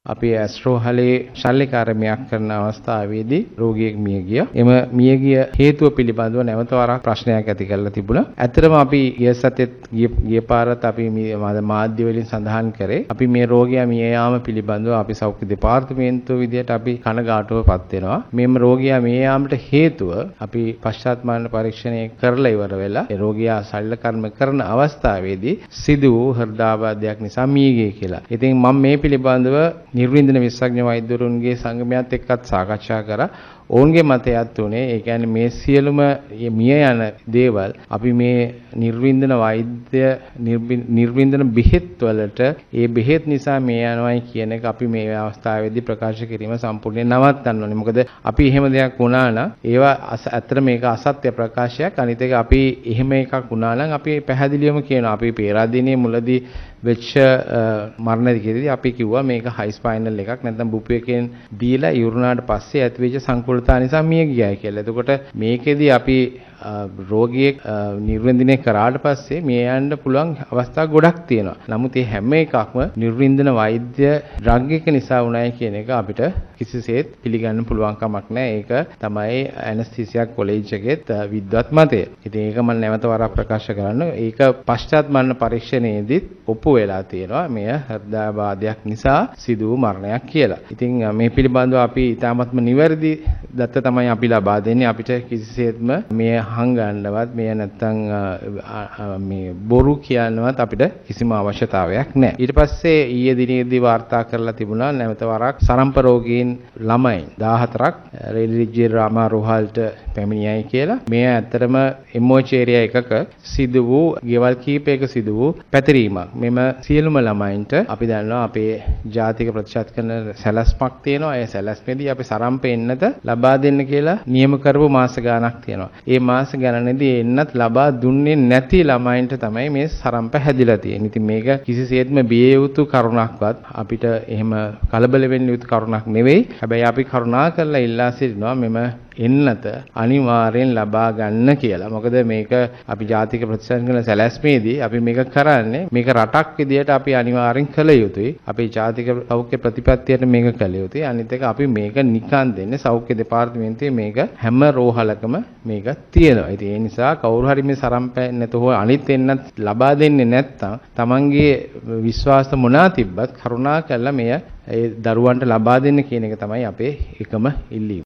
අපි ඇස්ට්‍රෝහලේ ශල්‍යකාර්යයක් කරන අවස්ථාවේදී රෝගියෙක් මිය ගියා. එම මියගිය හේතුව පිළිබඳව නැවත වරක් ප්‍රශ්නයක් ඇති කරලා තිබුණා. ඇත්තටම අපි ගිය සතියේත් ගිය පාරත් අපි මාධ්‍ය වලින් සඳහන් කරේ අපි මේ රෝගියා මිය යාම පිළිබඳව අපි සෞඛ්‍ය දෙපාර්තමේන්තුව විදියට අපි කනගාටුවපත් වෙනවා. මේම රෝගියා මිය යාමට හේතුව අපි පශ්චාත් මරණ පරීක්ෂණය කරලා ඉවර වෙලා ඒ රෝගියා ශල්‍ය කර්ම කරන අවස්ථාවේදී සිදු වූ හෘදයාබාධයක් නිසා මිය ගියේ කියලා. ඉතින් මම මේ පිළිබඳව නිර්වින්දන විශේෂඥ වෛද්‍යවරුන්ගේ සංගමයත් එක්කත් සාකච්ඡා කරා. ඔවුන්ගේ මතයත් උනේ ඒ කියන්නේ මේ සියලුම මිය යන දේවල් අපි මේ නිර්වින්දන වෛද්‍ය නිර්වින්දන බෙහෙත් වලට ඒ බෙහෙත් නිසා මේ යනවායි කියන එක අපි මේ අවස්ථාවේදී ප්‍රකාශ කිරීම සම්පූර්ණයෙන් නවත්තන්න ඕනේ. මොකද අපි එහෙම දෙයක් වුණා නම් ඒවා ඇත්තට මේක අසත්‍ය ප්‍රකාශයක්. අනිත් එක අපි එහෙම එකක් වුණා නම් අපි පැහැදිලිවම කියනවා අපි පෙරදිනේ මුලදී වෙච්ච මරණයේදී අපි කිව්වා මේක හයි ස්පයිනල් එකක් නැත්නම් බුපු එකෙන් දීලා ඉවරුනාට පස්සේ ඇතිවෙච්ච සංකූලතා නිසා මිය ගියායි කියලා. එතකොට මේකෙදී අපි රෝගියෙක් නිර්වින්දනය කරාට පස්සේ මිය යන්න පුළුවන් අවස්ථා ගොඩක් තියෙනවා. නමුත් මේ හැම එකක්ම නිර්වින්දන වෛද්‍ය ඩ්‍රග් එක නිසා වුණායි කියන එක අපිට කිසිසේත් පිළිගන්න පුළුවන් කමක් නැහැ. ඒක තමයි ඇනස්තීසියා කොලෙජ් එකෙත් විද්වත් මතය. ඉතින් ඒක මම නැවත වරක් ප්‍රකාශ කරන්න. ඒක පශ්චාත් මරණ පරීක්ෂණයේදීත් ඔප්පු වෙලා තියෙනවා. මෙය හෘදයාබාධයක් නිසා සිදු වූ මරණයක් කියලා. ඉතින් මේ පිළිබඳව අපි ඊටාත්ම නිවැරදි දත්ත තමයි අපි ලබා දෙන්නේ. අපිට කිසිසේත්ම මේ හංගන්නවත් මේ නැත්තම් මේ බොරු කියනවත් අපිට කිසිම අවශ්‍යතාවයක් නැහැ. ඊට පස්සේ ඊයේ දිනේදී වාර්තා කරලා තිබුණා නැවත වරක් සරම්ප රෝගීන් ළමයි 14ක් රෙලිජිය රාමා රෝහල්ට පැමිණියයි කියලා. මේ ඇත්තටම එම්එච් ඒරියා එකක සිදු වූ ගෙවල් කීපයක සිදු වූ පැතිරීමක්. මෙම සියලුම ළමයින්ට අපි දන්නවා අපේ ජාතික ප්‍රතිශත කරන සැලැස්මක් තියෙනවා. ඒ සැලැස්මේදී අපි සරම්ප එන්නත ලබා දෙන්න කියලා නියම කරපු මාස ගාණක් තියෙනවා. ඒ මාස ගණනේදී එන්නත් ලබා දුන්නේ නැති ළමයින්ට තමයි මේ සරම්ප හැදිලා තියෙන්නේ. ඉතින් මේක කිසිසේත්ම බිය යුතු කරුණක්වත් අපිට එහෙම කලබල වෙන්න යුතු කරුණක් නෙවෙයි. හැබැයි අපි කරුණා කරලා ඉල්ලා සිටිනවා මෙම එන්නත අනිවාර්යෙන් ලබා ගන්න කියලා. මොකද මේක අපි ජාතික ප්‍රතිශත කරන සැලැස්මේදී අපි මේක කරන්නේ මේක රටක් විදියට අපි අනිවාර්යෙන් කළ යුතුයි. අපේ ජාතික සෞඛ්‍ය ප්‍රතිපත්තියට මේක කළ යුතුයි. අනිත් එක අපි මේක නිකන් දෙන්නේ සෞඛ්‍ය දෙපාර්තමේන්තුවේ මේක හැම රෝහලකම මේක තියෙනවා. ඉතින් ඒ නිසා කවුරු හරි මේ සරම්පය නැතෝ අනිත් එන්නත් ලබා දෙන්නේ නැත්නම් තමන්ගේ විශ්වාස මොනවා තිබ්බත් කරුණා කරලා මෙය ඒ දරුවන්ට ලබා දෙන්න කියන එක තමයි අපේ එකම ඉල්ලීම.